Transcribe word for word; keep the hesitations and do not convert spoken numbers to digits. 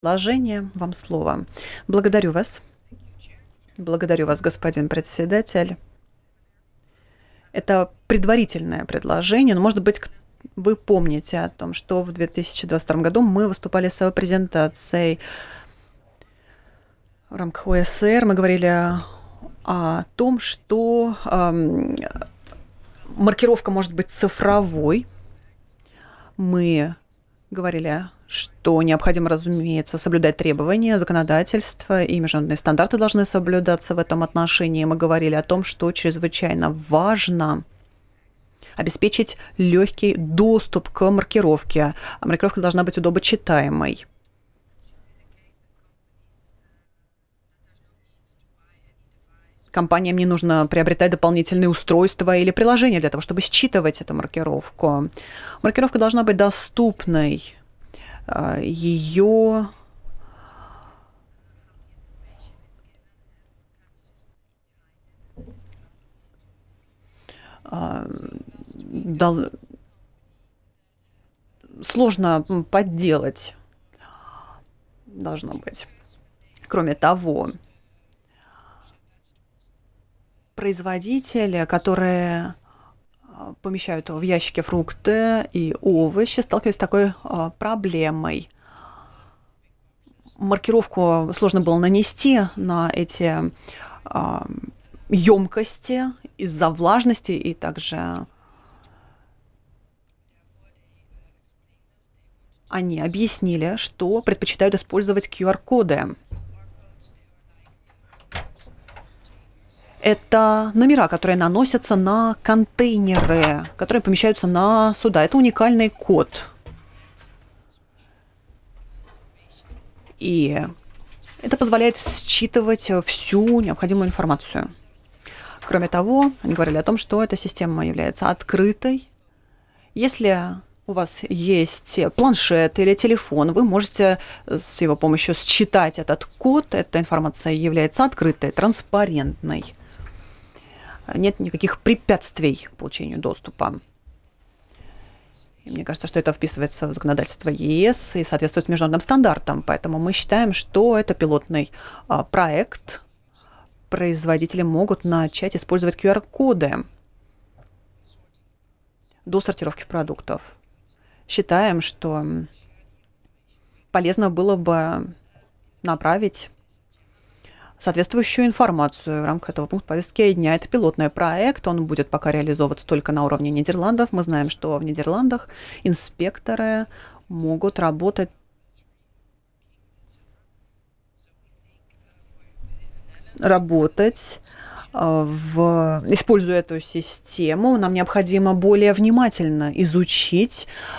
Предложение, вам слово. Благодарю вас. Благодарю вас, господин председатель. Это предварительное предложение, но, может быть, к- вы помните о том, что в две тысячи двадцать втором году мы выступали с своей презентацией в рамках О С Р. Мы говорили о о том, что ам, маркировка может быть цифровой. Мы говорили, что необходимо, разумеется, соблюдать требования законодательства, и международные стандарты должны соблюдаться в этом отношении. Мы говорили о том, что чрезвычайно важно обеспечить легкий доступ к маркировке. А маркировка должна быть удобочитаемой. Компаниям не нужно приобретать дополнительные устройства или приложения для того, чтобы считывать эту маркировку. Маркировка должна быть доступной. А, Ее а, дол- сложно м, подделать, должно быть. Кроме того, производители, которые а, помещают в ящики фрукты и овощи, сталкивались с такой а, проблемой. Маркировку сложно было нанести на эти а, емкости из-за влажности, и также они объяснили, что предпочитают использовать Q R-коды. Это номера, которые наносятся на контейнеры, которые помещаются на суда. Это уникальный код. И это позволяет считывать всю необходимую информацию. Кроме того, они говорили о том, что эта система является открытой. Если у вас есть планшет или телефон, вы можете с его помощью считать этот код. Эта информация является открытой, транспарентной. Нет никаких препятствий к получению доступа. И мне кажется, что это вписывается в законодательство Е С и соответствует международным стандартам. Поэтому мы считаем, что это пилотный а, проект. Производители могут начать использовать Q R-коды до сортировки продуктов. Считаем, что полезно было бы направить соответствующую информацию в рамках этого пункта повестки дня. Это пилотный проект, он будет пока реализовываться только на уровне Нидерландов. Мы знаем, что в Нидерландах инспекторы могут работать работать а, в, используя эту систему, нам необходимо более внимательно изучить